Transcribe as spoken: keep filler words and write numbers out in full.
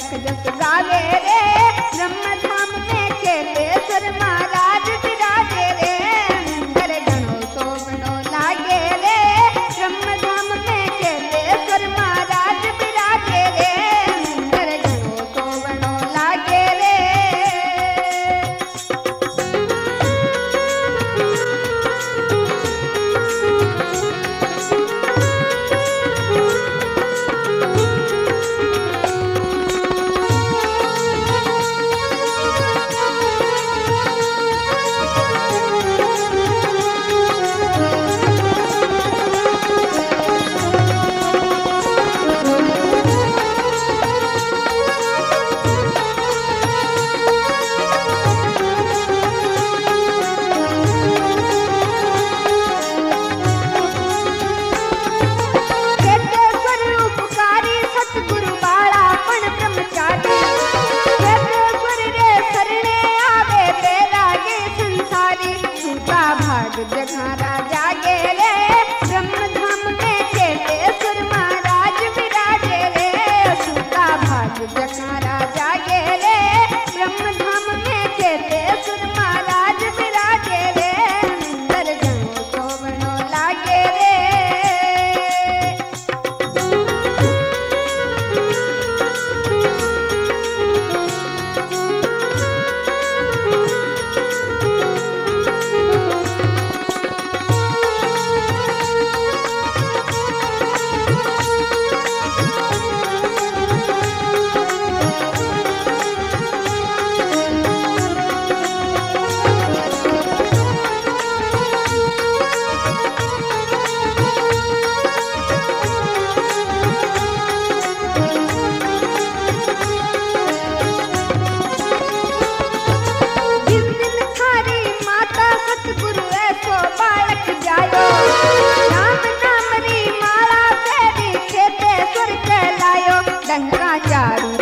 बालक जस गावे रे ब्रह्म धाम में खेले सुर महाराज विराजे रे अंदर घणो सोवनो लागे रे ब्रह्म धाम में खेले सुर महाराज विराजे रे अंदर घणो सोवनो लागे रे। जघारा जागे रे ब्रह्म धाम में खेले सुर महाराज विराजे रे सूता भाग जघारा जागे रे ब्रह्म धाम में खेले सुर महाराज विराजे रे अंदर घणो सोवनो लागे रे। सतगुरु ऐसो बालक जायो राम नाम री माला तेरी खेते सुर कहलायो डंका चारू